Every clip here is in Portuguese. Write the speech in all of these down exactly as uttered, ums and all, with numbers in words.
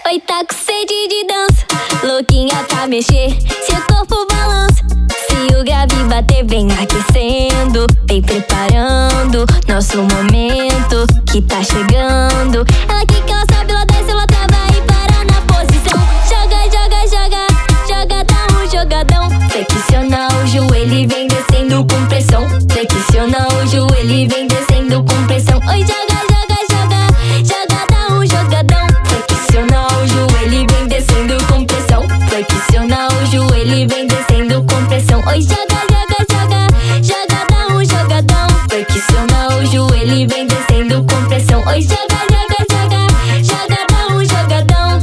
Oi, tá com sede de dança, louquinha pra mexer seu corpo balança. Se o grave bater, vem aquecendo, vem preparando nosso momento que tá chegando. Ela quica, ela sobe, ela desce, ela trava e para na posição. Joga, joga, joga, joga, dá um jogadão. Flexiona o joelho e vem descendo com pressão. Flexiona o joelho e vem descendo com pressão. Oi, joga, joga, joga, joga, dá um jogadão. Flexiona o joelho e vem descendo com pressão. Flexiona o joelho e vem descendo com pressão. Oi, joga, joga, joga, joga, dá um jogadão. Flexiona o joelho e vem descendo com pressão. Oi, joga, joga, joga, joga, dá um jogadão.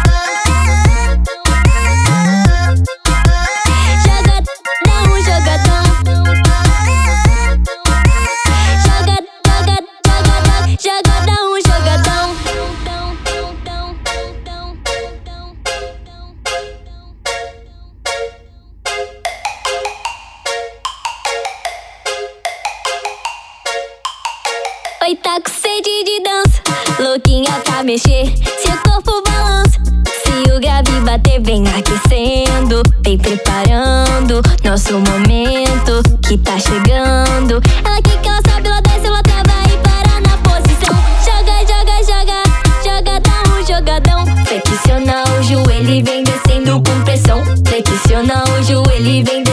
Joga, dá um jogadão. Joga, joga, joga, joga, dá um jogadão. Oi, tá com sede de dança, louquinha pra mexer seu corpo balança. Se o grave bater, vem aquecendo, vem preparando nosso momento que tá chegando. Ela quica, ela sobe, ela desce, ela trava e para na posição. Joga, joga, joga, joga, dá um jogadão. Flexiona o joelho e vem descendo com pressão. Flexiona o joelho e vem